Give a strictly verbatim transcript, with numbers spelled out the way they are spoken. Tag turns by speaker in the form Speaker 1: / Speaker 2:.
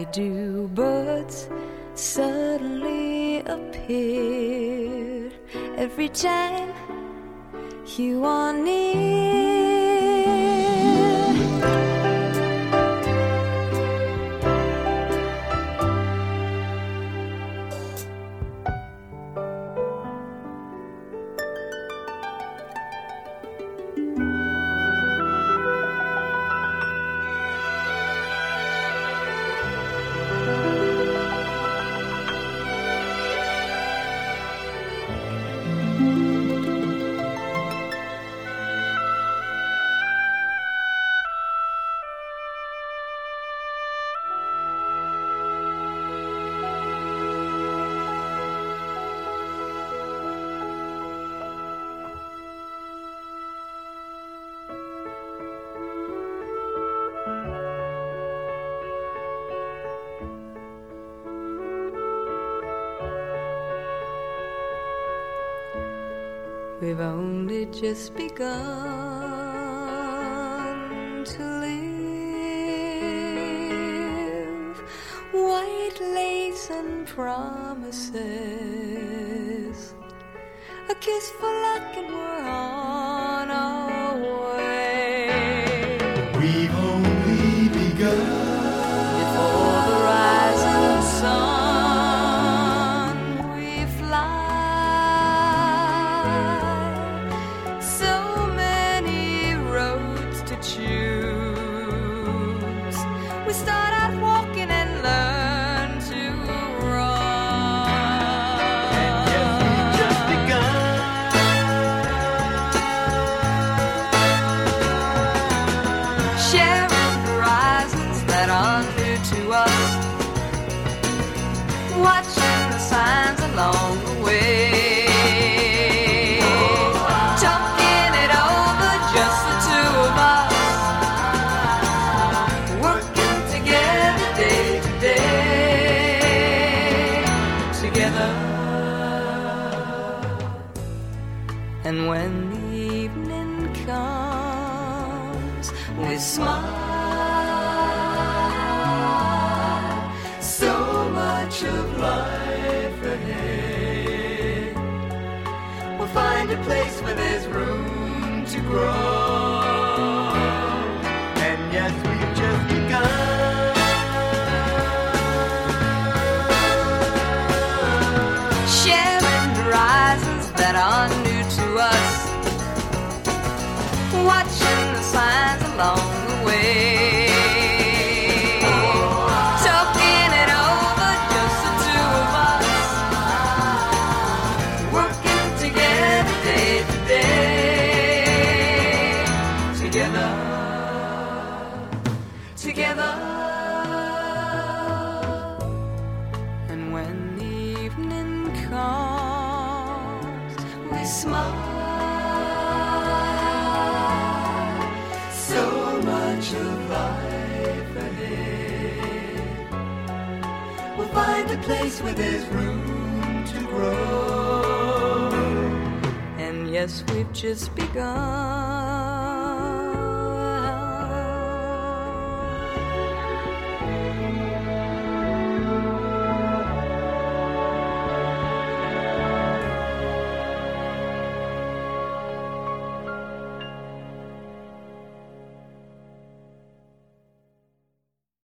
Speaker 1: do birds suddenly appear every time you are near. We've only just begun to live. White lace and promises, a kiss for luck and we're on our way.
Speaker 2: We've only begun.
Speaker 1: Before the rising sun watching the signs along the way, talking it over, just the two of us, working together day to day, together. And when the evening comes, we smile. Of life ahead, we'll find a place where there's room to grow.
Speaker 2: And yes, we've just begun.
Speaker 1: Sharing horizons that are new to us, watching the signs along the way. Find a place where there's room to grow. And yes, we've just begun.